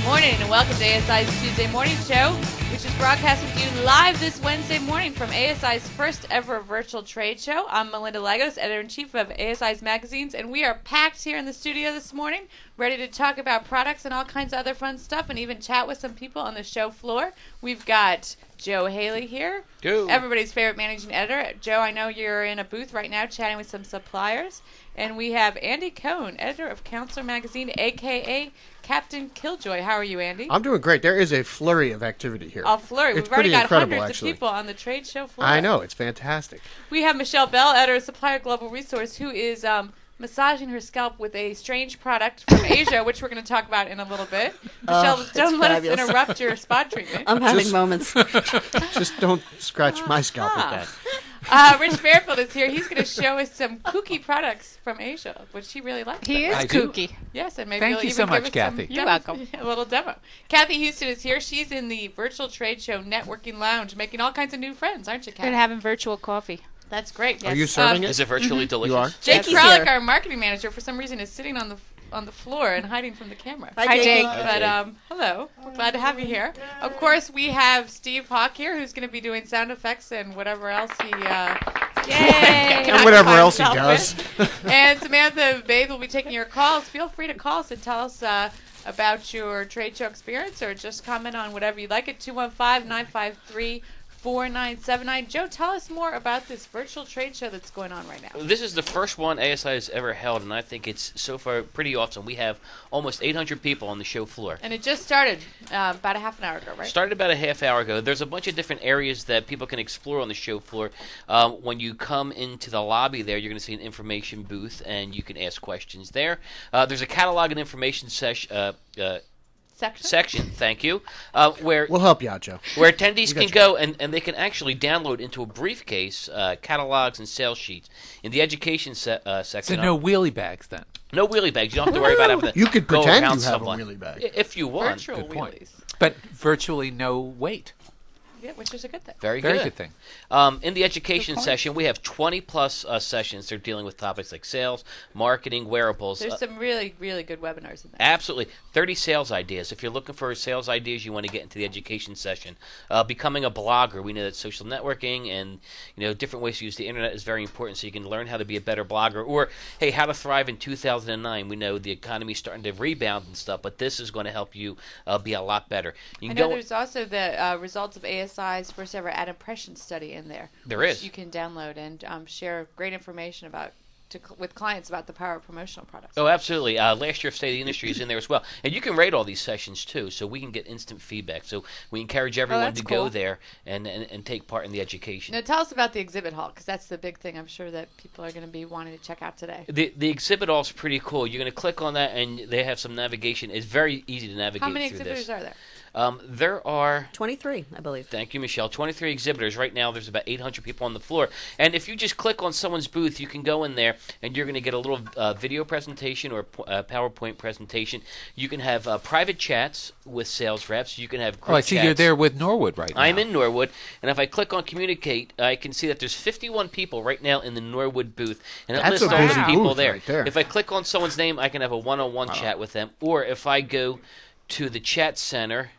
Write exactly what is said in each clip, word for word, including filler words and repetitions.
morning and welcome to A S I's Tuesday Morning Show, which is broadcasting to you live this Wednesday morning from A S I's first ever virtual trade show. I'm Melinda Lagos, editor-in-chief of A S I's magazines, and we are packed here in the studio this morning, ready to talk about products and all kinds of other fun stuff and even chat with some people on the show floor. We've got Joe Haley here, Go. everybody's favorite managing editor. Joe, I know you're in a booth right now chatting with some suppliers. And we have Andy Cohen, editor of Counselor Magazine, a k a. Captain Killjoy. How are you, Andy? I'm doing great. There is a flurry of activity here. A flurry. It's We've already pretty got incredible, hundreds actually. of people on the trade show floor. I know. It's fantastic. We have Michelle Bell, editor of Supplier Global Resource, who is um, massaging her scalp with a strange product from Asia, which we're going to talk about in a little bit. Michelle, Oh, don't let fabulous. us interrupt your spot treatment. I'm having Just- moments. Just don't scratch my scalp with Ah. that. Uh, Rich Fairfield is here. He's going to show us some kooky products from Asia, which he really likes. He is I do. kooky. Yes, and maybe Thank he'll you even so give much, us Kathy. Some You're demo- welcome. A little demo. Kathy Houston is here. She's in the virtual trade show networking lounge, making all kinds of new friends, aren't you, Kathy? Been having virtual coffee. That's great. Are you serving Um, it? Is it virtually delicious? You are? Jake Jackie's Kralik, here. our marketing manager, for some reason is sitting on the on the floor and hiding from the camera. Hi, Hi, Jake. Jake. Hi, But Jake. um, hello, we're glad to have you here. Of course, we have Steve Hawk here, who's going to be doing sound effects and whatever else he, uh, yay, And whatever else he occupies does. himself with. And Samantha Bathe will be taking your calls. Feel free to call us and tell us uh, about your trade show experience, or just comment on whatever you like at two one five, nine five three, four nine seven nine. Joe, tell us more about this virtual trade show that's going on right now. This is the first one A S I has ever held, and I think it's so far pretty awesome. We have almost eight hundred people on the show floor. And it just started uh, about a half an hour ago, right? Started about a half hour ago. There's a bunch of different areas that people can explore on the show floor. Um, when you come into the lobby there, you're going to see an information booth, and you can ask questions there. Uh, there's a catalog and information sesh, uh, uh, Section? section, thank you, uh, where We'll help you out, Joe. where attendees You can got go and, and they can actually download into a briefcase uh, catalogs and sales sheets. In the education se- uh, So section, no uh, wheelie bags then. no wheelie bags. You don't have to worry about having to You could go pretend around you have someone. a wheelie bag. I- If you want. Virtual Good point. wheelies. But virtually no weight. Yeah, which is a good thing. Very, Very good. good thing. Um, in the education point. session, we have twenty plus uh, sessions. They're dealing with topics like sales, marketing, wearables. There's uh, some really, really good webinars in there. Absolutely. thirty sales ideas. If you're looking for sales ideas, you want to get into the education session. Uh, becoming a blogger. We know that social networking and you know different ways to use the internet is very important so you can learn how to be a better blogger. Or, hey, how to thrive in two thousand nine. We know the economy's starting to rebound and stuff, but this is going to help you uh, be a lot better. You I can know go. there's also the uh, results of A S I's first ever ad impression study in there. There which is. You can download and um, share great information about to, cl- with clients about the power of promotional products. Oh, absolutely. Uh, last year, State of the Industry is in there as well. And you can rate all these sessions, too, so we can get instant feedback. So we encourage everyone that's to cool. go there and, and, and take part in the education. Now tell us about the exhibit hall, because that's the big thing I'm sure that people are going to be wanting to check out today. The the exhibit hall is pretty cool. You're going to click on that, and they have some navigation. It's very easy to navigate How many through exhibitors this. are there? Um, there are, twenty-three, I believe. thank you, Michelle, twenty-three exhibitors. Right now, there's about eight hundred people on the floor. And if you just click on someone's booth, you can go in there, and you're going to get a little uh, video presentation or uh, PowerPoint presentation. You can have uh, private chats with sales reps. You can have group Oh, I see you're chats. there with Norwood right now. I'm in Norwood, and if I click on Communicate, I can see that there's fifty-one people right now in the Norwood booth, and it That's lists a all busy the people booth there. right there. If I click on someone's name, I can have a one-on-one chat with them, or if I go to the chat center,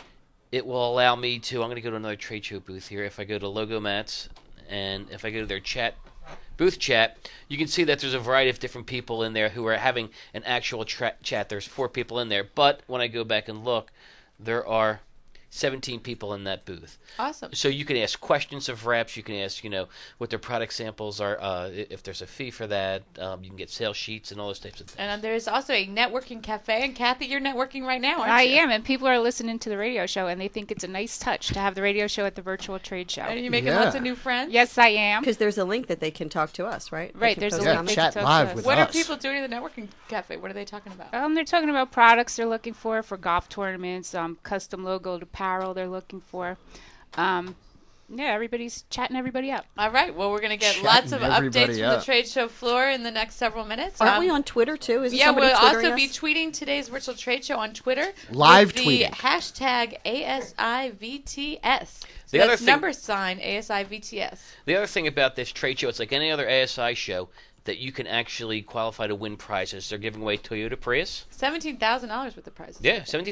it will allow me to. I'm going to go to another trade show booth here. If I go to Logomats, and if I go to their chat booth chat, you can see that there's a variety of different people in there who are having an actual tra- chat. There's four people in there, but when I go back and look, there are seventeen people in that booth. Awesome. So you can ask questions of reps. You can ask, you know, what their product samples are. Uh, i- if there's a fee for that, um, you can get sales sheets and all those types of things. And uh, there's also a networking cafe. And Kathy, you're networking right now, aren't I you? am, and people are listening to the radio show, and they think it's a nice touch to have the radio show at the virtual trade show. Are you making Yeah. lots of new friends? Yes, I am. Because there's a link that they can talk to us, right? They Right, can there's a post Yeah, link comments. they chat can talk live to with us. What us. are people doing in the networking cafe? What are they talking about? Um, they're talking about products they're looking for for golf tournaments, um, custom logoed apparel they're looking for. Um, yeah, everybody's chatting everybody up. All right. Well, we're going to get Chatting lots of everybody updates from the up. trade show floor in the next several minutes. Aren't Um, we on Twitter, too? Isn't Yeah, somebody we'll Twittering also us? be tweeting today's virtual trade show on Twitter. Live with the tweeting. hashtag A S I V T S. So The other that's thing- number sign A S I V T S. The other thing about this trade show, it's like any other A S I show, that you can actually qualify to win prizes. They're giving away Toyota Prius. seventeen thousand dollars worth of prizes. Yeah, seventeen.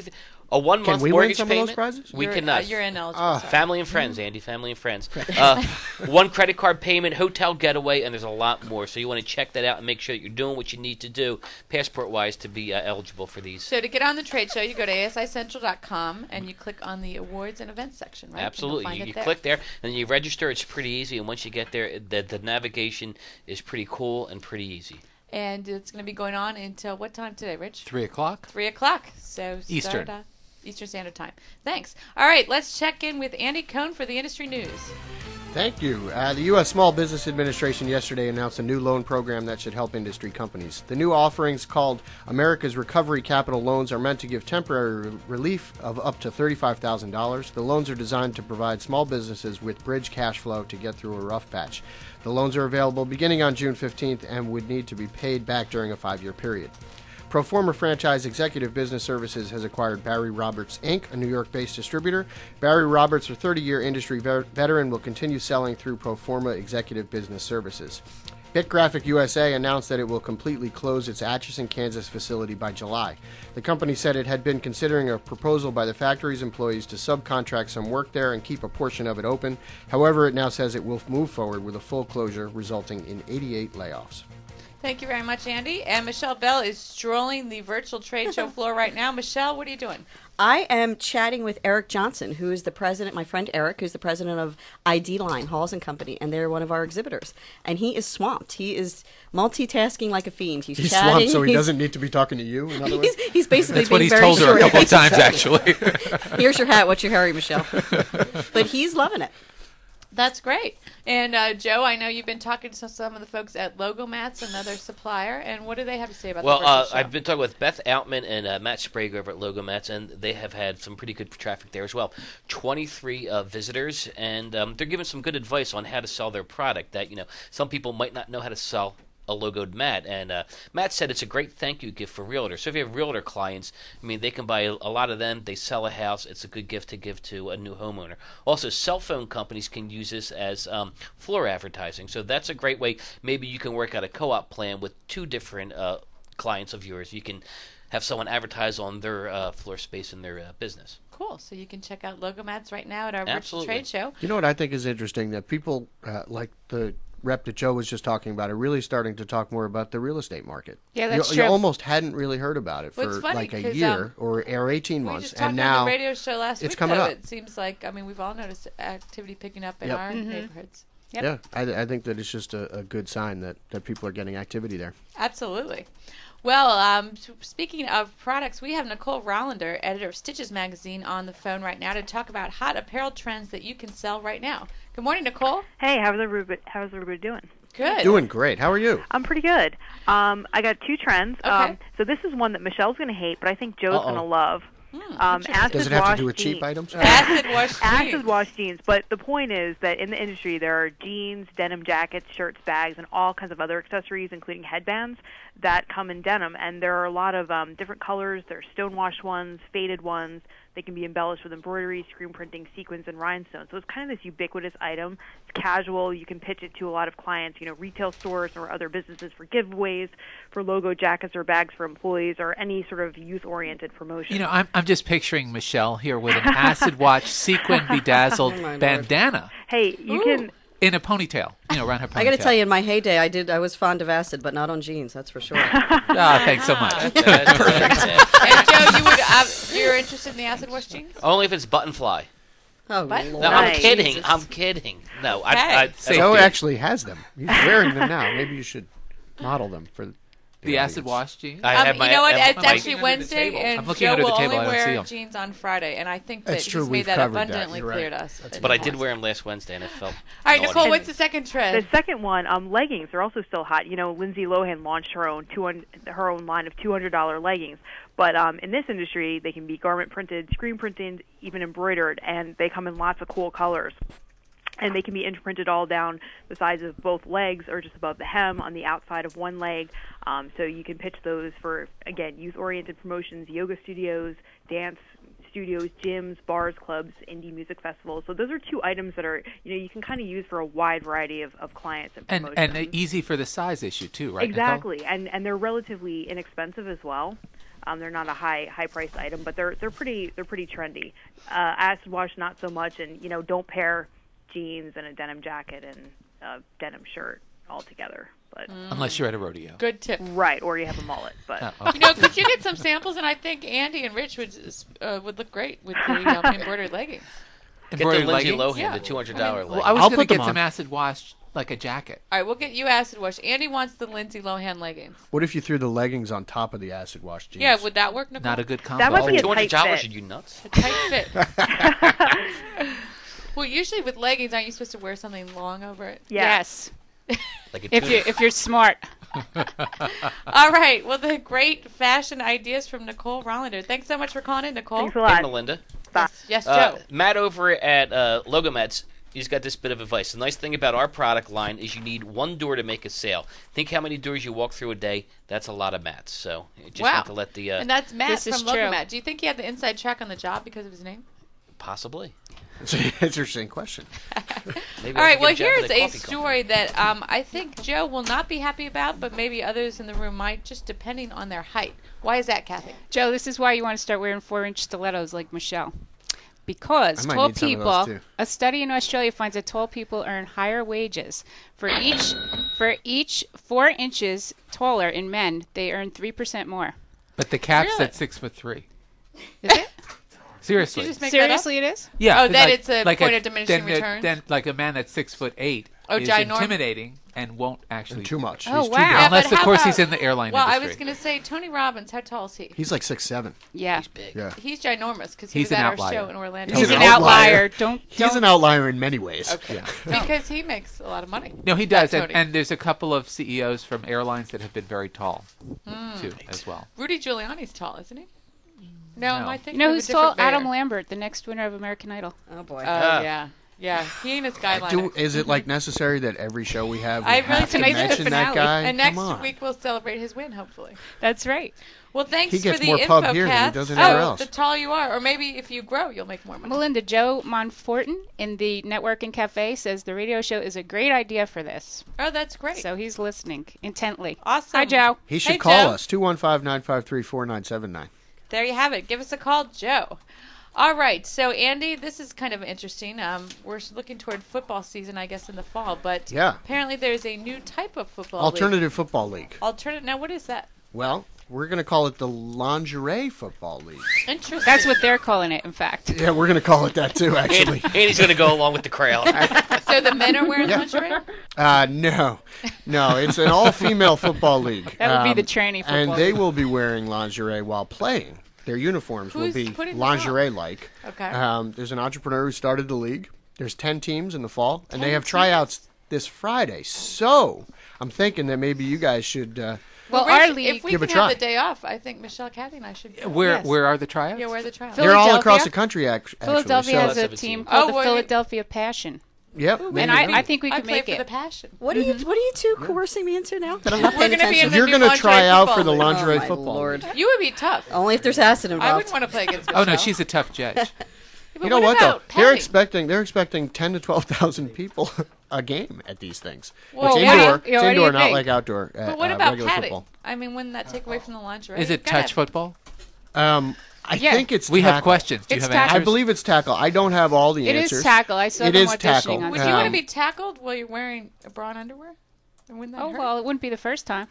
A one month Can we win mortgage some payment. of those prizes? We you're, cannot. Uh, you're ineligible. Ah. sir. Family and friends, Andy. Family and friends. Uh, one credit card payment, hotel getaway, and there's a lot more. So you want to check that out and make sure that you're doing what you need to do, passport-wise, to be uh, eligible for these. So to get on the trade show, you go to A S I Central dot com and you click on the awards and events section, right? Absolutely. And You, you'll you find it click there, and you register. It's pretty easy. And once you get there, the, the navigation is pretty cool and pretty easy. And it's going to be going on until what time today, Rich? Three o'clock. Three o'clock. So start, Eastern. Uh, Eastern Standard Time. Thanks. All right, let's check in with Andy Cohn for the industry news. Thank you. Uh, the U S. Small Business Administration yesterday announced a new loan program that should help industry companies. The new offerings, called America's Recovery Capital Loans, are meant to give temporary relief of up to thirty-five thousand dollars. The loans are designed to provide small businesses with bridge cash flow to get through a rough patch. The loans are available beginning on June fifteenth and would need to be paid back during a five-year period. Proforma Franchise Executive Business Services has acquired Barry Roberts, Incorporated, a New York-based distributor. Barry Roberts, a thirty-year industry ver- veteran, will continue selling through Proforma Executive Business Services. BitGraphic U S A announced that it will completely close its Atchison, Kansas facility by July. The company said it had been considering a proposal by the factory's employees to subcontract some work there and keep a portion of it open. However, it now says it will move forward with a full closure, resulting in eighty-eight layoffs. Thank you very much, Andy. And Michelle Bell is strolling the virtual trade show floor right now. Michelle, what are you doing? I am chatting with Eric Johnson, who is the president, my friend Eric, who's the president of I D Line, Halls and Company, and they're one of our exhibitors. And he is swamped. He is multitasking like a fiend. He's, He's chatting. swamped, so he he's, doesn't need to be talking to you, in other words? He's, he's basically That's what being he's very told her a short. couple of times, actually. Here's your hat. What's your hurry, Michelle? But he's loving it. That's great. And uh, Joe, I know you've been talking to some of the folks at Logomats, another supplier, and what do they have to say about Well, the virtual uh, show? I've been talking with Beth Outman and uh, Matt Sprague over at Logomats, and they have had some pretty good traffic there as well. twenty-three uh, visitors, and um, they're giving some good advice on how to sell their product that, you know, some people might not know how to sell a logoed mat. And uh, Matt said it's a great thank you gift for realtors. So if you have realtor clients, I mean, they can buy a, a lot of them. They sell a house. It's a good gift to give to a new homeowner. Also, cell phone companies can use this as um, floor advertising. So that's a great way. Maybe you can work out a co-op plan with two different uh, clients of yours. You can have someone advertise on their uh, floor space in their uh, business. Cool. So you can check out Logomats right now at our Absolutely. virtual trade show. You know what I think is interesting? That people, uh, like the rep that Joe was just talking about, are really starting to talk more about the real estate market. Yeah, that's you, true. you almost hadn't really heard about it Well, for it's funny like a 'cause, year um, or, or eighteen We months, just talked and on now the radio show last it's week, coming though. up. It seems like, I mean, we've all noticed activity picking up in Yep. our Mhm. neighborhoods. Yep. yeah, I, I think that it's just a, a good sign that, that people are getting activity there. Absolutely. Well, um, s- speaking of products, we have Nicole Rollander, editor of Stitches Magazine, on the phone right now to talk about hot apparel trends that you can sell right now. Good morning, Nicole. Hey, how's everybody, how's everybody doing? Good. Doing great. How are you? I'm pretty good. Um, I got two trends. Okay. Um, so this is one that Michelle's going to hate, but I think Joe's Uh-oh. going to love. Hmm, Um, interesting. acid Does it have wash to do with cheap jeans. items? Acid wash jeans. Acid wash jeans. But the point is that in the industry, there are jeans, denim jackets, shirts, bags, and all kinds of other accessories, including headbands, that come in denim. And there are a lot of um, different colors. There are stone-washed ones, faded ones. They can be embellished with embroidery, screen printing, sequins, and rhinestones. So it's kind of this ubiquitous item. It's casual. You can pitch it to a lot of clients, you know, retail stores or other businesses for giveaways, for logo jackets or bags for employees, or any sort of youth-oriented promotion. You know, I'm I'm just picturing Michelle here with an acid wash sequin bedazzled Oh, my Lord. bandana hey, you Ooh. can... in a ponytail, you know, around her ponytail. I got to tell you, in my heyday, I did. I was fond of acid, but not on jeans. That's for sure. Ah, thanks so much. That's perfect. And Joe, you would, uh, you're interested in the acid wash jeans? Only if it's button fly. Oh, What? Lord. No, I'm Nice. kidding. Jesus. I'm kidding. No, Okay. I, I, Safety. Joe actually has them. He's wearing them now. Maybe you should model them for The acid audience. wash jeans. I Um, have you my- know what? I have It's my- actually looking under the Wednesday, table. and I'm looking Joe under the will table. only I don't see wear 'em. jeans on Friday, and I think that That's he's true, made we've that covered that. abundantly You're clear right. to us. That's in But I the did past. wear them last Wednesday, and it felt. All right, naughty. Nicole, what's the second The trend? second one, um, leggings are also still hot. You know, Lindsay Lohan launched her own two hundred, her own line of two hundred dollars leggings. But um, in this industry, they can be garment printed, screen printed, even embroidered, and they come in lots of cool colors. And they can be imprinted all down the sides of both legs or just above the hem on the outside of one leg. Um, so you can pitch those for, again, youth-oriented promotions, yoga studios, dance studios, gyms, bars, clubs, indie music festivals. So those are two items that are, you know, you can kind of use for a wide variety of, of clients and And promotions. and uh, easy for the size issue too, right? Nicole? Exactly, and and they're relatively inexpensive as well. Um, they're not a high high priced item, but they're they're pretty they're pretty trendy. Uh, acid wash not so much, and you know don't pair jeans and a denim jacket and a denim shirt all together. But Unless you're at a rodeo. Good tip. right, or you have a mullet. But Oh, okay. You know, could you get some samples? And I think Andy and Rich would uh, would look great with the um, embroidered leggings. Get the Embroidered Lindsay leggings? Lohan, Yeah. the two hundred dollar Well, leggings. I was I'll going to put them get some on. acid wash, like a jacket. All right, we'll get you acid wash. Andy wants the Lindsay Lohan leggings. What if you threw the leggings on top of the acid wash jeans? Yeah, would that work, Nicole? Not a good combo. that might be a two hundred tight dollars? fit. Are you nuts? A tight fit. Well, usually with leggings, aren't you supposed to wear something long over it? Yeah. Yes. Like a If tunic. you if you're smart. All right. Well, the great fashion ideas from Nicole Rollander. Thanks so much for calling in, Nicole. Thanks a Hey, lot. Melinda. Bye. Yes, Joe. Uh, Matt over at uh, Logomats, he's got this bit of advice. The nice thing about our product line is you need one door to make a sale. Think how many doors you walk through a day. That's a lot of mats. So I just Wow. want to let the uh, and that's Matt This is from true. Logomat. Do you think he had the inside track on the job because of his name? possibly. It's an interesting question. Maybe All I right. can Well, get job here's at a a coffee story that um, I think Joe will not be happy about, but maybe others in the room might, just depending on their height. Why is that, Kathy? Joe, this is why you want to start wearing four-inch stilettos like Michelle. Because I might tall need some of those, people, too. a study in Australia finds that tall people earn higher wages. For each, for each four inches taller in men, they earn three percent more. But the cap's Really? at six foot three. Is it? Seriously. Did you just make that up? Seriously, it is? Yeah. Oh, that it's a like point of diminishing then, returns? Then, like a man that's six foot eight Oh, is ginorm- intimidating and won't actually. Too much. Oh, He's too wow. big. Yeah, Unless, but of how course, about- he's in the airline Well, I industry. was going to say, Tony Robbins, how tall is he? He's like six seven. Yeah. He's big. Yeah. He's ginormous because he He's was at an our outlier. show in Orlando. He's, He's an an outlier. outlier. Don't. He's don't an outlier in many ways. Okay. Yeah. Because he makes a lot of money. No, he does, That's and, Tony. and there's a couple of C E Os from airlines that have been very tall, Hmm. too, as well. Rudy Giuliani's tall, isn't he? No, am No. I You thinking know of a who's tall? different Adam mayor? Lambert, the next winner of American Idol. Oh boy. Oh, Ah. yeah. Yeah, he ain't a skyliner. Do, is it like necessary that every show we have we I really have to think it's the mention that finale. guy? And Come next on. week we'll celebrate his win, hopefully. That's right. Well, thanks He gets for the more info, pub here than he Kath. does oh, anywhere else. the taller you are, or maybe if you grow, you'll make more money. Melinda, Joe Monfortin in the Networking Cafe says the radio show is a great idea for this. Oh, that's great. So he's listening intently. Awesome. Hi, Joe. He should Hey, call Joe. us, two one five, nine five three, four nine seven nine. There you have it. Give us a call, Joe. All right. So, Andy, this is kind of interesting. Um, we're looking toward football season, I guess, in the fall. But Yeah. apparently there's a new type of football Alternative Football League. league. Alternative. Now, what is that? Well, we're going to call it the Lingerie Football League. Interesting. That's what they're calling it, in fact. Yeah, we're going to call it that too, And, actually. and he's going to go along with the crowd. So the men are wearing Yeah. lingerie? Uh, no, no, it's an all-female football league. That would be Um, the tranny football. And they will be wearing lingerie while playing. Their uniforms Who's will be putting this on? lingerie-like. Okay. Um, there's an entrepreneur who started the league. There's ten teams in the fall, and they ten have tryouts this Friday. So I'm thinking that maybe you guys should. Uh, well, Rich, our league. if we Give a can have try. the day off, I think Michelle, Kathy, and I should. Where Yes. where are the tryouts? Yeah, where are the trials? Phil- they're all Philadelphia? across the country, act- actually. Philadelphia so, has Let's a have a team team. called Oh, the well, you- Philadelphia Passion. Yep. Ooh, there And you I, go. I think we I could play make for the it. passion. What are you What are you two coercing me into now that I'm not We're paying gonna be in attention? the You're new going to lingerie try out for football the league. lingerie Oh, my football. Lord. League. You would be tough. Only if there's acid I involved. wouldn't want to play against Oh Michelle. no, she's a tough judge. But You know what, what though? about They're petting? expecting they're expecting ten to twelve thousand people a game at these things. Well, it's what do indoor. you- it's what do indoor, you not think? like outdoor. Uh, But what uh, about regular padding? football. I mean, wouldn't that take away from the lingerie? Is it Go ahead. touch football? Um, I Yeah. think it's We have tackle. questions. Do you It's have tackle. I answers? believe it's tackle. I don't have all the It answers. is tackle. I saw It them is auditioning tackle. on Would Saturday. you want to Um, be tackled while you're wearing a bra and underwear? And wouldn't that Oh hurt? well, it wouldn't be the first time.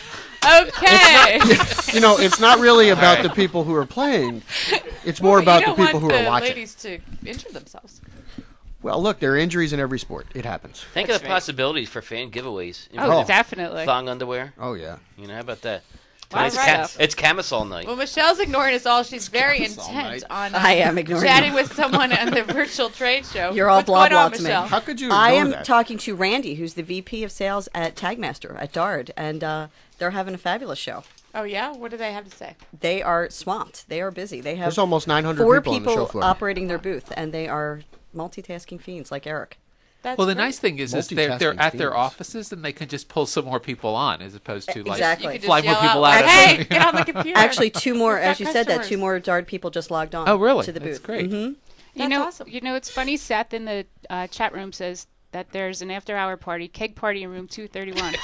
Okay. You know, it's not really about right. the people who are playing. It's more about you the don't people who want are the watching. ladies to injure themselves. Well, look, there are injuries in every sport. It happens. Think That's of the right. possibilities for fan giveaways. Oh, Oh. definitely. Thong underwear. Oh yeah. You know, how about that? Wow, Tonight's right ca- up. it's camisole night. Well, Michelle's ignoring us all. She's very It's all intent night. on uh, I am ignoring chatting you. with someone on the virtual trade show. You're all What's blah, going blah on, to me. Michelle? How could you? I know am that? talking to Randy, who's the V P of sales at Tagmaster at Dard, and uh, they're having a fabulous show. Oh yeah, what do they have to say? They are swamped. They are busy. They have There's almost nine hundred four people, on the show people floor. operating their booth, and they are multitasking fiends like Eric. That's Well, the great. nice thing is, is they're, they're Multitasking at their fiends. offices and they can just pull some more people on as opposed to like Exactly. You could fly just more yell people out, out. like, of hey, get on the computer. Actually, two more, We've as got you said that, customers. two more Dard people just logged on. Oh, really? To the That's booth. great. hmm You That's know, awesome. you know, it's funny. Seth in the uh, chat room says that there's an after-hour party, keg party in room two thirty-one.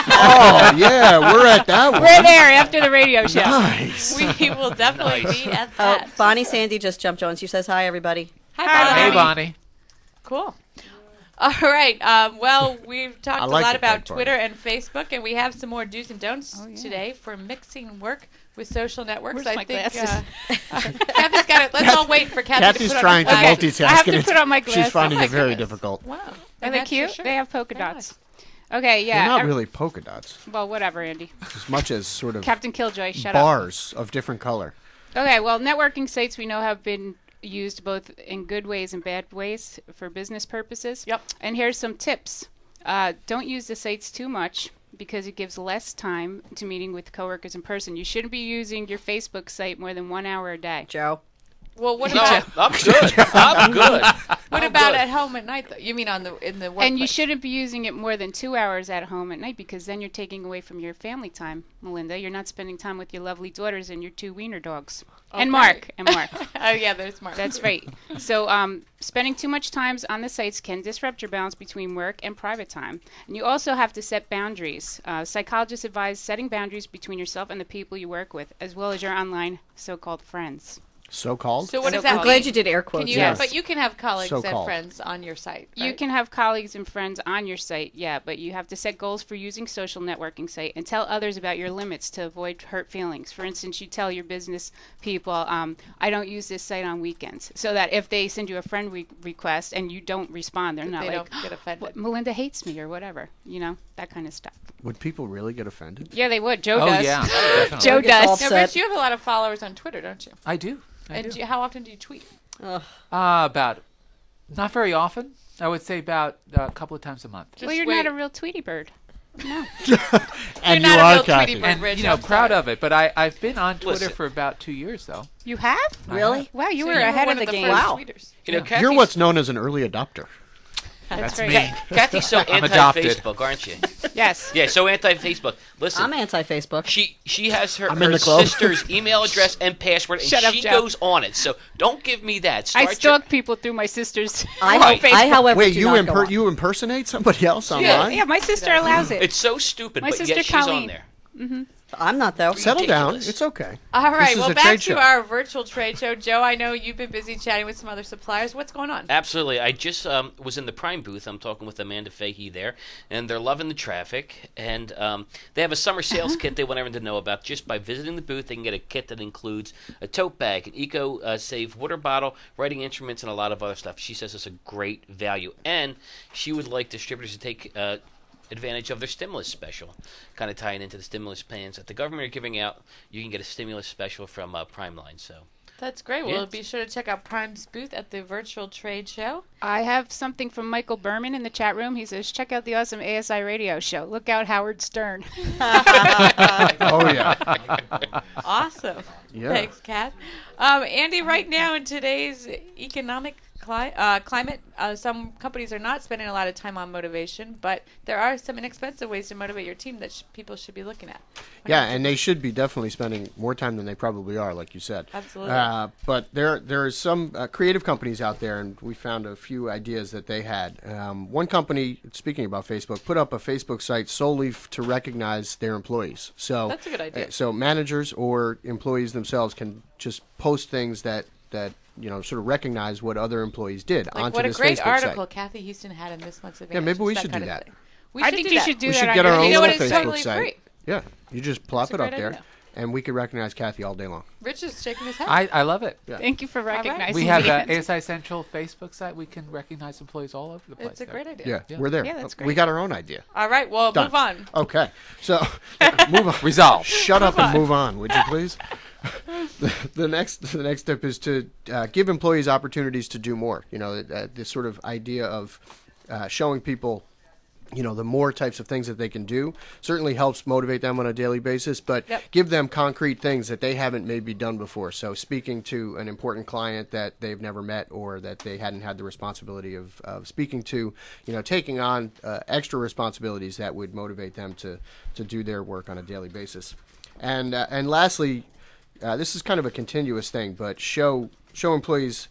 Oh, yeah, we're at that one. We're there after the radio show. Nice. We will definitely Nice. be at Oh, that. Bonnie Sandy just jumped on. She says hi, everybody. Hi, Hi, Bonnie. Hey, Bonnie. Cool. All right. Um, well, we've talked I a like lot the about keg party. Twitter and Facebook, and we have some more do's and don'ts Oh, yeah. today for mixing work with social networks. Where's I my think glasses? Uh, Kathy's got it. Let's all wait for Kathy Kathy's to put trying to on her Okay. glasses. multitask. I have to and put on my She's glasses. finding Oh my it very goodness. difficult. Wow. Are And they that's for cute? sure. They have polka Very dots. Okay, yeah. They're not ev- really polka dots, Well, whatever, Andy. as much as sort of Captain Killjoy, shut up. bars of different color. Okay, well, networking sites we know have been used both in good ways and bad ways for business purposes. Yep. And here's some tips. Uh, don't use the sites too much because it gives less time to meeting with coworkers in person. You shouldn't be using your Facebook site more than one hour a day. Joe. Well, what No, about I'm good. I'm good. what I'm about good. at home at night? Though? You mean on the in the workplace? And you shouldn't be using it more than two hours at home at night because then you're taking away from your family time, Melinda. You're not spending time with your lovely daughters and your two wiener dogs. And Okay. Mark. And Mark. Oh yeah, there's smart. That's right. So, um, spending too much time on the sites can disrupt your balance between work and private time. And you also have to set boundaries. Uh, psychologists advise setting boundaries between yourself and the people you work with, as well as your online so-called friends. So-called? So what So does that I'm glad mean? you did air Can quotes. you? Yes. But you can have colleagues and So-called. friends on your site. You right? can have colleagues and friends on your site, yeah, but you have to set goals for using social networking site and tell others about your limits to avoid hurt feelings. For instance, you tell your business people, um, I don't use this site on weekends, so that if they send you a friend re- request and you don't respond, they're not they like, don't get offended. "What, Melinda hates me or whatever, you know, that kind of stuff. Would people really get offended? Yeah, they would. Joe Oh, does. yeah. Definitely. Joe Gets all does. Now, upset. Rich, you have a lot of followers on Twitter, don't you? I do. I and do. do you, how often do you tweet? Uh, about, not very often. I would say about uh, a couple of times a month. Just Well, you're wait. not a real Tweety bird. No. And You're you not a are, real Kathy. Tweety bird. And, Rich, you know, I'm proud sorry. of it. But I, I've been on Twitter Listen. for about two years, though. You have? Really? Wow, you So were you ahead one of the, game. first Wow. tweeters. You know, Yeah. Kathy's, You're what's known as an early adopter. That's, That's right. me. Kathy's so I'm adopted. anti-Facebook, aren't you? Yes. Yeah, so anti-Facebook. Listen, I'm anti-Facebook. she she has her, I'm in her the club. sister's email address and password, and Shut up, she Joe. goes on it. So don't give me that. I Start your- stalk people through my sister's I, Right. Facebook. I, however, Wait, do you not go imper- on. you impersonate somebody else yeah, online? yeah, my sister allows it. It's so stupid, My but sister yet she's on Colleen. there. I'm not, though. Settle down. Ridiculous. It's okay. All right, is well, a back trade to show. our virtual trade show. Joe, I know you've been busy chatting with some other suppliers. What's going on? Absolutely. I just um, was in the Prime booth. I'm talking with Amanda Fahey there, and they're loving the traffic. And um, they have a summer sales kit they want everyone to know about. Just by visiting the booth, they can get a kit that includes a tote bag, an eco-safe water bottle, writing instruments, and a lot of other stuff. She says it's a great value. And she would like distributors to take uh, advantage of their stimulus special, kind of tying into the stimulus plans that the government are giving out. You can get a stimulus special from uh, Primeline. So That's great. Well, Yeah. be sure to check out Prime's booth at the virtual trade show. I have something from Michael Berman in the chat room. He says, check out the awesome A S I radio show. Look out, Howard Stern. Oh, yeah. Awesome. Yeah. Thanks, Kat. Um, Andy, right now in today's economic cli- uh, climate, uh, some companies are not spending a lot of time on motivation, but there are some inexpensive ways to motivate your team that sh- people should be looking at. Yeah, and they should be definitely spending more time than they probably are, like you said. Absolutely. Uh, but there, there are some uh, creative companies out there, and we found a few ideas that they had. Um, one company, speaking about Facebook, put up a Facebook site solely f- to recognize their employees. So That's a good idea. uh, so managers or employees themselves can just post things that that you know sort of recognize what other employees did Like onto what a this great Facebook article site. Kathy Houston had in this month's event. Yeah, maybe we Just should kind do of that. thing. We I should think do you that. should do We that should on get your our own You know little what? It's Facebook totally site. free. Yeah, you just plop That's a it up great there, idea. and we could recognize Kathy all day long. Rich is shaking his head. I, I love it. Yeah. Thank you for right. recognizing We have me. the A S I Central Facebook site. We can recognize employees all over the place. It's a there. great idea. Yeah, Yeah. we're there. Yeah, that's We great. got our own idea. All right, well, Done. move on. Okay, so move on. Resolve. Shut up and move on, would you please? the, the next, the next step is to uh, give employees opportunities to do more. You know, uh, this sort of idea of uh, showing people, you know, the more types of things that they can do certainly helps motivate them on a daily basis, but Yep. give them concrete things that they haven't maybe done before. So speaking to an important client that they've never met or that they hadn't had the responsibility of, of speaking to, you know, taking on uh, extra responsibilities that would motivate them to, to do their work on a daily basis. And, uh, and lastly, uh, this is kind of a continuous thing, but show, show employees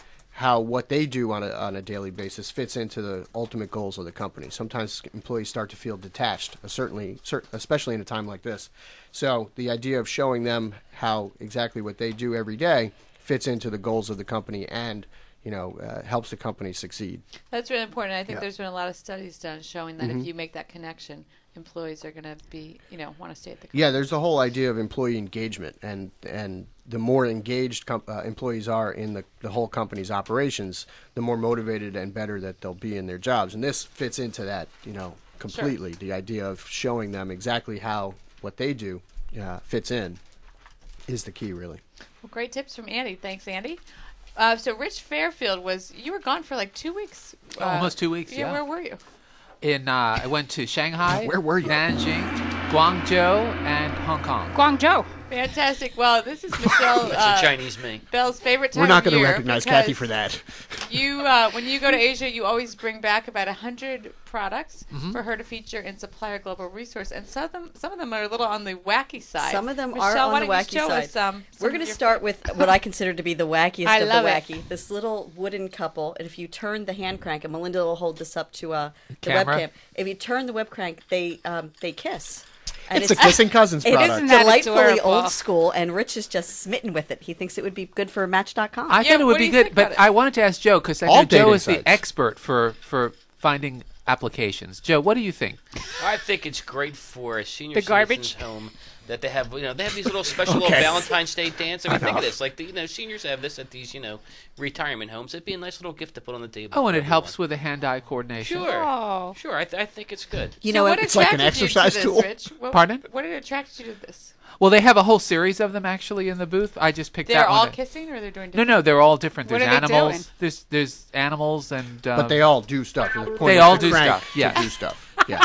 how what they do on a on a daily basis fits into the ultimate goals of the company. Sometimes employees start to feel detached, uh, certainly, cer- especially in a time like this. So the idea of showing them how exactly what they do every day fits into the goals of the company and, you know, uh, helps the company succeed. That's really important. I think Yeah. there's been a lot of studies done showing that Mhm. if you make that connection, employees are going to be, you know, want to stay at the company. Yeah, there's the whole idea of employee engagement, and and the more engaged com- uh, employees are in the, the whole company's operations, the more motivated and better that they'll be in their jobs. And this fits into that, you know, completely. The idea of showing them exactly how what they do uh, fits in is the key, really. Well, great tips from Andy. Thanks, Andy. Uh, so Rich Fairfield was, you were gone for like two weeks. Uh, Almost two weeks, yeah. Where were you? In uh, I went to Shanghai, Where were you? Nanjing, Guangzhou, and Hong Kong. Guangzhou. Fantastic. Well, this is Michelle That's uh, a Chinese me. Bell's favorite time We're not of going to year recognize because Kathy for that. You, uh, when you go to Asia, you always bring back about a hundred products Mm-hmm. for her to feature in Supplier Global Resource, and some of them, some of them are a little on the wacky side. Some of them Michelle, are on why the don't you wacky show side. us, um, some We're of going to your start with what I consider to be the wackiest I of love the it. wacky. This little wooden couple, and if you turn the hand crank, and Melinda will hold this up to uh, the Camera. webcam. If you turn the web crank, they um, they kiss. And It's a Kissing Cousins It product. is Isn't that delightfully adorable? old school, and Rich is just smitten with it. He thinks it would be good for Match dot com. I Yeah, thought it what would do be you good, think but about it? I wanted to ask Joe because I All know Joe dating is the sites. expert for, for finding applications. Joe, what do you think? I think it's great for a senior The garbage? citizen's home that they have, you know, they have these little special little Okay. Valentine's Day dance. I mean, think of Enough. this, like the, you know, seniors have this at these, you know, retirement homes. It'd be a nice little gift to put on the table. Oh, and for it helps everyone. with the hand-eye coordination. Sure, Oh. sure. I, th- I think it's good. You so know, what It's like an attracted you to exercise this, tool. Rich? What, Pardon? What attracted you to this? Well, they have a whole series of them actually in the booth. I just picked They're that all one. kissing, or they're doing No, different? no, they're all different. What There's are they animals. doing? There's there's animals and. Um, But they all do stuff. They're pointing They at all the do crank stuff, to yes. do stuff. Yeah.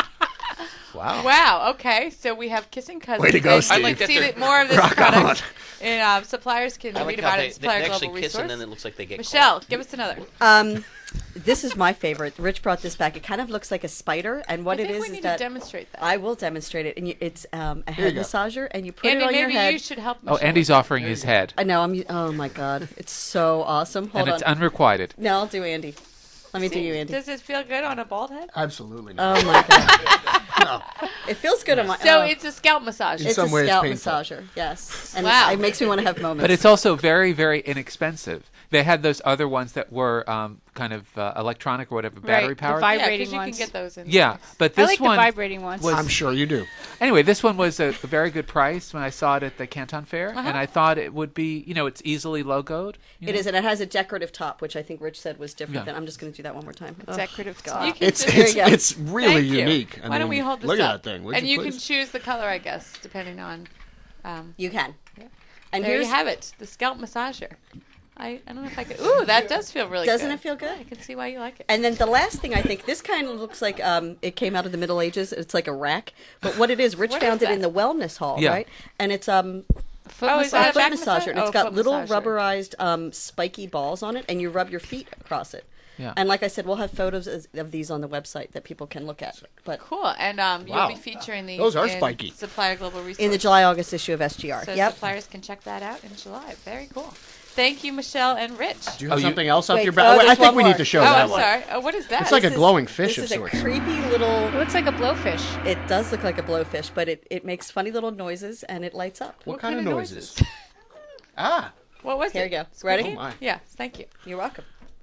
Wow. Wow. Okay, so we have kissing cousins. Way to go, And Steve. you I like can that see they're- that more of this Rock product. And uh, suppliers can I read like about how it they, at they Supplier actually Global kiss Resource. and then it looks like they get Michelle, caught. give us another. Um, this is my favorite. Rich brought this back. It kind of looks like a spider, and what I it think is we is need that to demonstrate that. I will demonstrate it. And you, it's um, a you head go. massager, and you put Andy, it on your maybe head. you should help. Oh, Michelle Andy's with offering his head, I know. I'm. Oh my god, it's so awesome. Hold and on. it's unrequited. no, I'll do Andy. Let me that. do you, Andy. Does it feel good on a bald head? Absolutely not. Oh my god. It feels good on my. So oh. it's a scalp massage. In It's some a ways scalp painful. massager. Yes, and Wow. it makes me want to have moments. But it's also very, very inexpensive. They had those other ones that were um, kind of uh, electronic or whatever, battery Right, the powered. vi- yeah, vibrating because you can ones. get those in. Yeah, but I this like one. the vibrating ones. was- I'm sure you do. Anyway, this one was a, a very good price when I saw it at the Canton Fair, Uh-huh. and I thought it would be, you know, it's easily logoed. you It know? is, and it has a decorative top, which I think Rich said was different. Yeah. than I'm just going to do that one more time. Ugh. Decorative God. top. You can It's just- it's There you go. it's really Thank you. unique. I Why don't mean, we hold this look up? at that thing? Would and you, please? can choose the color, I guess, depending on. Um, You can. Yeah. And there here's you have it, the scalp massager. I, I don't know if I could. Ooh, that does feel really Doesn't good. it feel good? I can see why you like it. And then the last thing I think, this kind of looks like um, it came out of the Middle Ages. It's like a rack, but what it is, Rich What found is it in that? the wellness hall, Yeah. right? And it's um, Foot Oh, is a that massage. a foot back massage? massager, and Oh, it's got foot little massager. rubberized um, spiky balls on it, and you rub your feet across it. Yeah. And like I said, we'll have photos as- of these on the website that people can look at. But Cool. And um, Wow. you'll be featuring these. Those are in spiky. Supplier Global Resource. in the July-August issue of S G R. So Yep. suppliers can check that out in July. Very cool. Thank you, Michelle and Rich. Do you Oh, have you- something else up Wait, your oh, back? I there's think one we more. need to show Oh, that I'm one. sorry. Oh, what is that? It's like This a is- glowing fish This of is a sorts. creepy little. It looks like a blowfish. It does look like a blowfish, but it, it makes funny little noises and it lights up. What, What kind, kind of of noises? noises? ah, What was Here it? you go. Ready? oh my. Yeah. Thank you. You're welcome.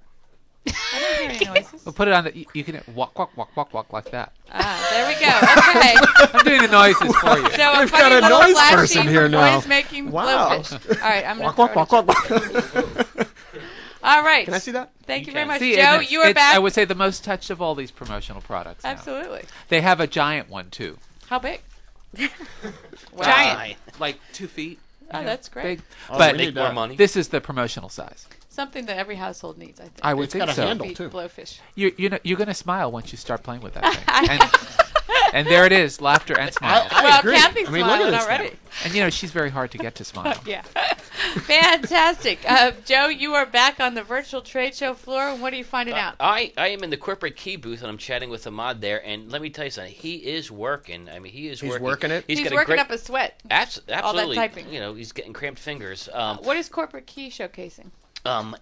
I don't hear any noises. We'll put it on the. You, you can walk, walk, walk, walk, walk like that. Ah, there we go. Okay. I'm doing the noises for you. So a We've funny got a little noise flashing person here now. noise-making Wow. blowfish. All right, I'm gonna Walk, walk, throw walk, it. walk, walk. All right. Can I see that? Thank you, You very can. much, See, Joe. and it's- You are it's, back. I would say the most touched of all these promotional products. now. Absolutely. They have a giant one too, How big? Wow. Giant. like two feet. Oh, you know, that's great. Big. Oh, but we Make need more that. money. this is the promotional size. Something that every household needs, I think. I would It's think got a so. handle. Feed too. blowfish. You you know you're gonna smile once you start playing with that thing. and, and there it is, laughter and smiles. I well, agree. Kathy's I mean, look at smiling this already. thing. And you know she's very hard to get to smile. Yeah. Fantastic. Uh, Joe, you are back on the virtual trade show floor. And what are you finding Uh, out? I, I am in the corporate key booth and I'm chatting with Ahmad there, and let me tell you something. He is working. I mean, he is He's working. working it? He's got a working great, up a sweat. abs- absolutely. typing. You know, he's getting cramped fingers. Um, What is corporate key showcasing? um,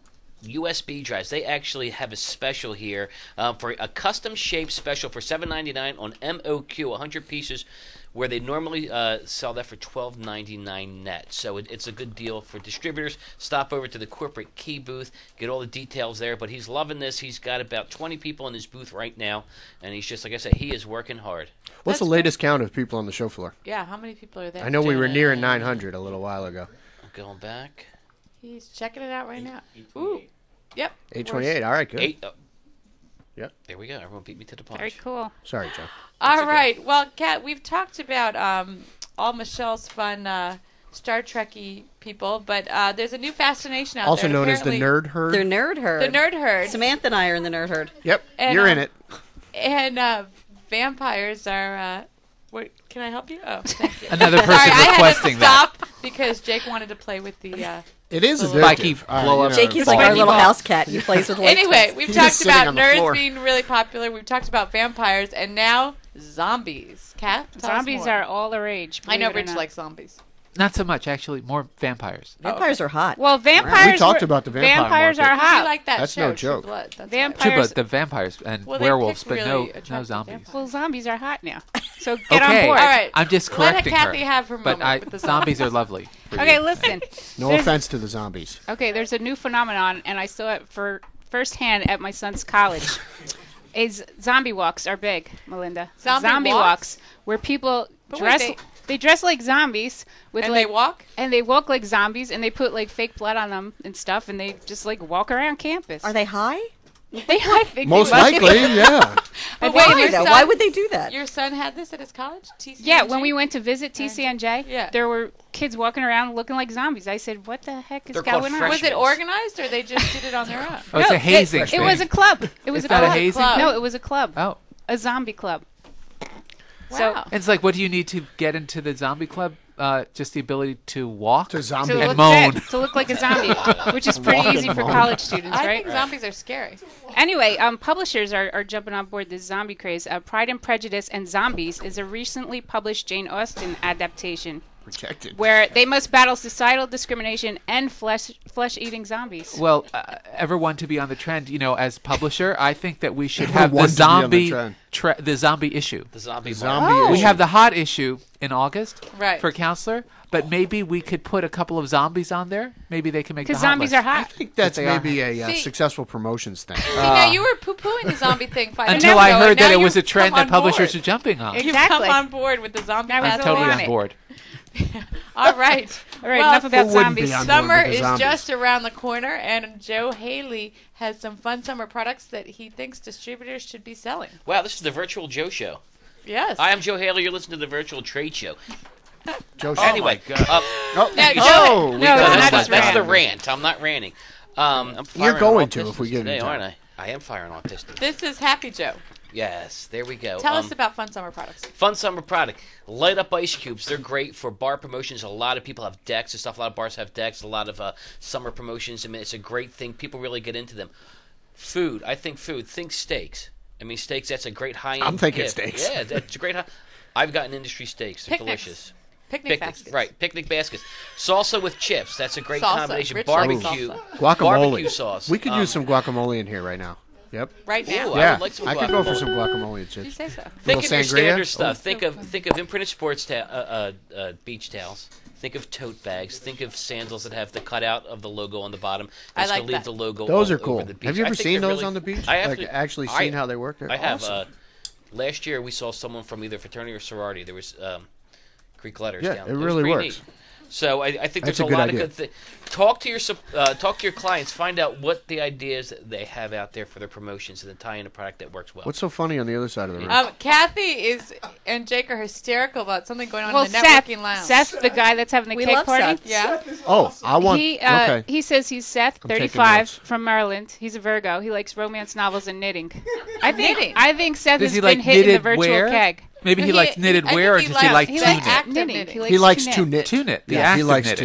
U S B drives. They actually have a special here uh, for a custom shaped special for seven ninety-nine on M O Q, one hundred pieces, where they normally uh, sell that for twelve ninety-nine net. So it, it's a good deal for distributors. Stop over to the corporate key booth, get all the details there. But he's loving this. He's got about twenty people in his booth right now, and he's just, like I said, he is working hard. What's That's the latest count of people on the show floor? Yeah, how many people are there? I know we were nearing nine hundred a little while ago. I'm going back. He's checking it out right now. Ooh. Yep. eight twenty-eight. All right, good. Eight. Oh. Yep. There we go. Everyone beat me to the punch. Very cool. Sorry, Joe. All okay. right. Well, Kat, we've talked about um, all Michelle's fun uh, Star Trek-y people, but uh, there's a new fascination out Also there. known as the Apparently- Nerd Herd. They're nerd herd. The Nerd Herd. Samantha and I are in the nerd herd. Yep, And, you're um, in it. And uh, vampires are. Uh, wait, can I help you? Oh, thank you. Another person Sorry, I requesting had to that. stop because Jake wanted to play with the. Uh, It is addictive. Spiky All right, blow you up. know, Jakey's fall like our in. little ball. house cat. He plays with latex. anyway, we've He's talked just sitting about on the nerds floor. being really popular. We've talked about vampires, and now zombies. Kat, tell us Zombies more. are all the rage. I know believe it or Rich not. likes zombies. Not so much, actually. More vampires. Vampires are hot. Well, vampires. We talked were- about the vampire Vampires market. are hot. You like that That's show, no True joke. Blood. That's Vampire- True, Vampires- but the vampires and Well, they werewolves, picked but really no, attractive no zombies. vampires. Well, zombies are hot now. So get Okay. on board. All right. I'm just Let correcting Kathy her. have her but moment I, with the zombies zombies. are lovely. for Okay, you. listen. No There's- offense to the zombies. Okay, there's a new phenomenon, and I saw it for firsthand at my son's college. Is zombie walks are big, Melinda. Zombie walks? walks where people But wait, dress. they- They dress like zombies with And like they walk? and they walk like zombies, and they put like fake blood on them and stuff, and they just like walk around campus. Are they high? They, I think Most they must be. likely, yeah. But think wait, it your is. son, Why would they do that? Your son had this at his college? T C N G? Yeah, when we went to visit T C N J, Yeah. there were kids walking around looking like zombies. I said, "What the heck is They're called going on?" fresh- Was it organized or they just did it on their own? Oh, it's No, a hazing It, thing. it was a club. It was It's a not a club. hazing Club. thing? No, it was a club. Oh. A zombie club. So- Wow. It's like, what do you need to get into the zombie club? Uh, just the ability to walk? To To zombie. And look moan. dead, to look like a zombie, which is pretty Walk and easy for moan. college students, I right? think zombies are scary. Anyway, um, publishers are, are jumping on board this zombie craze. Uh, Pride and Prejudice and Zombies is a recently published Jane Austen adaptation Rejected. where they must battle societal discrimination and flesh flesh eating zombies. Well, uh, ever want to be on the trend? You know, as publisher, I think that we should Ever have the want to be on the zombie, trend. tre- the zombie issue. The zombie. The market. zombie We issue. have the hot issue in August Right. for counselor, but maybe we could put a couple of zombies on there. Maybe they can make the Because hot zombies list. are I hot. think that's They are. maybe a uh, See- successful promotions thing. See, now you were poo-pooing the zombie thing five Until minutes I ago, heard and that now it was a you've trend come that on publishers board. are jumping on. You've Exactly. come on board with the zombie That was I'm the totally line. on board. All right. All right, Well, enough about who wouldn't be zombies. on board Summer with the is zombies? just around the corner, and Joe Haley has some fun summer products that he thinks distributors should be selling. Wow, this is the Virtual Joe Show. Yes. Hi, I'm Joe Haley. You're listening to the Virtual Trade Show. Joe Anyway, uh, Oh, Now, oh, Joe- we No, got it's that's, not that. the, just that's the rant. rant. I'm not ranting. Um, I'm You're firing going on all to if we pistons give today, you time. aren't I? I am firing on pistons. This is Happy Joe. Yes, there we go. Tell Um, us about fun summer products. Fun summer product. Light up ice cubes. They're great for bar promotions. A lot of people have decks and stuff. A lot of bars have decks. A lot of uh, summer promotions. I mean, it's a great thing. People really get into them. Food. I think food. Think steaks. I mean, steaks, that's a great high-end I'm thinking gift. steaks. Yeah, that's a great high... I've gotten industry steaks. They're Picnics. delicious. Picnic Picnic, baskets. right. Picnic baskets. Salsa with chips. That's a great Salsa. combination. Rich likes Barbecue. salsa. Guacamole. Barbecue sauce. We could Um, use some guacamole in here right now. Yep. Right now. Ooh, I yeah, would like some I could go for guacamole. some guacamole and You chips. say so. Think Little of your sangria? standard stuff. Oh. Think of think of imprinted sports ta- uh, uh, uh, beach towels. Think of tote bags. Think of sandals that have the cutout of the logo on the bottom. I That's like gonna leave that. the logo. Those all are cool. over the beach. Have you I ever think seen they're those really- on the beach? I like actually, actually I- seen how they work? They're I have. awesome. Uh, last year we saw someone from either fraternity or sorority. There was um, Greek letters Yeah, down. it was really pretty works. neat. So I, I think That's there's a a, good lot idea. of good things. Talk to your sup- uh, talk to your clients. Find out what the ideas that they have out there for their promotions, and then tie in a product that works well. What's so funny on the other side of the room? Um, Kathy is and Jake are hysterical about something going on Well, in the Seth, networking lounge. Seth, the guy that's having the We cake love party. Seth. Yeah. oh, I want. He uh, okay. he says he's Seth, I'm taking thirty-five, notes. from Maryland. He's a Virgo. He likes romance novels and knitting. I think Knitting? I think Seth Does has he been like hitting the knitted virtual wear? keg. Maybe he, He- likes knitted I think wear, or he does he likes- like he to likes knit? active knitting. knitting. He likes He likes to to knit. knit. To knit. The Yeah, act he of likes knitting. to Yes. knit.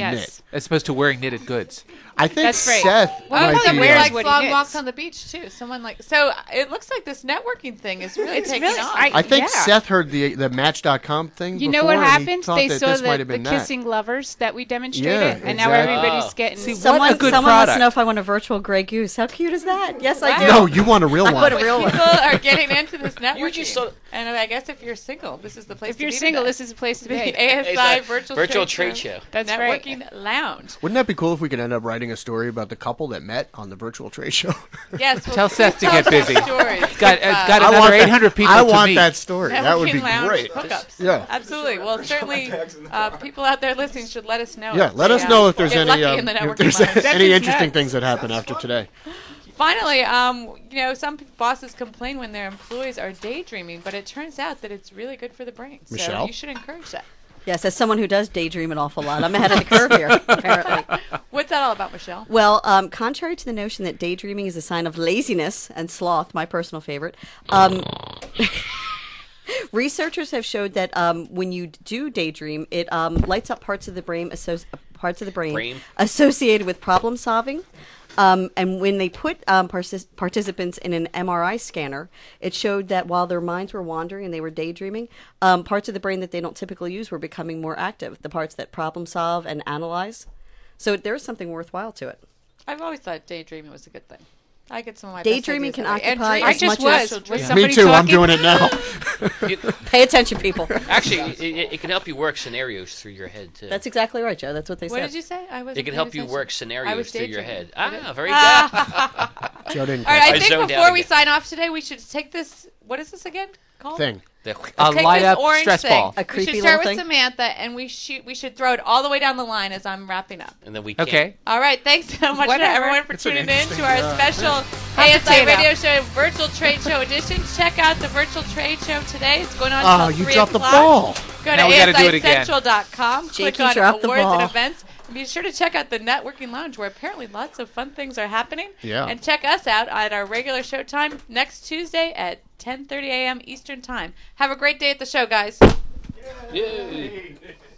as opposed to wearing knitted goods. I think That's right. Seth Well, might someone be. wears uh, likes what he long knits. walks on the beach too. Someone like so. It looks like this networking thing is really It's taking really- off. I- I think Yeah. Seth heard the the Match dot com thing. You know before, what and he happened? thought They that saw this the, might have the been that. kissing lovers that we demonstrated, Yeah, and now exactly. everybody's Oh. getting. See, Someone, what a good someone wants product. to know if I want a virtual Grey Goose. How cute is that? Yes, I do. No, you want a real I one. want a real one. People are getting into this networking. You just saw- and I guess if you're single, this is the place. if to you're be single, today. this is a place to the be. A S It's I a virtual, virtual trade, trade show. That's right. networking lounge. Wouldn't that be cool if we could end up writing a story about the couple that met on the virtual trade show? Yes, well, Tell please Seth to tell get us busy. your stories. Got- If, uh, uh, got I another want that- eight hundred people I to want meet. that story. That would be Networking lounge great. hookups. Yeah. Absolutely. Well, certainly, uh, people out there listening should let us know. Yeah, if let they, us uh, know if there's get any lucky um, in the if networking there's lounge. any is interesting nuts. things that happen after today. Finally, um, you know, some p- bosses complain when their employees are daydreaming, but it turns out that it's really good for the brain. So Michelle? you should encourage that. Yes, as someone who does daydream an awful lot, I'm ahead of the curve here, apparently. What's that all about, Michelle? Well, um, contrary to the notion that daydreaming is a sign of laziness and sloth, my personal favorite, um, researchers have showed that um, when you do daydream, it um, lights up parts of the brain, associ- parts of the brain, Brain. associated with problem solving. Um, and when they put um, partic- participants in an M R I scanner, it showed that while their minds were wandering and they were daydreaming, um, parts of the brain that they don't typically use were becoming more active, the parts that problem solve and analyze. So there's something worthwhile to it. I've always thought daydreaming was a good thing. I get some of my Daydreaming best can ideas that way. And occupy dream- I as just much as- was. Actual Was dream. somebody Me too. I'm talking? doing it now. You- Pay attention, people. actually, it, it, it can help you work scenarios through your head too. That's exactly right, Joe. That's what they What said. did you say? I was. it can help you work scenarios through your head. Ah, very good. Joe didn't All right, I I think zoned before out we again. sign off today, we should take this. What is this again called? thing. The- A Take light this up orange stress thing. ball. A we creepy should start little with thing? Samantha, and we shoot. We should throw it all the way down the line as I'm wrapping up. and then we can't. Okay. All right, thanks so much to Whatever. everyone for It's an tuning in interesting, to our uh, special A S I potato. Radio Show Virtual Trade Show edition. Check out the Virtual Trade Show today. It's going on Oh, until you three dropped the o'clock. ball. Go to Now we gotta do it A S I again. Central dot com. Click Jakey on dropped the Awards and ball. Events. And be sure to check out the Networking Lounge, where apparently lots of fun things are happening. Yeah. And check us out at our regular show time next Tuesday at ten thirty a.m. Eastern Time. Have a great day at the show, guys. Yay.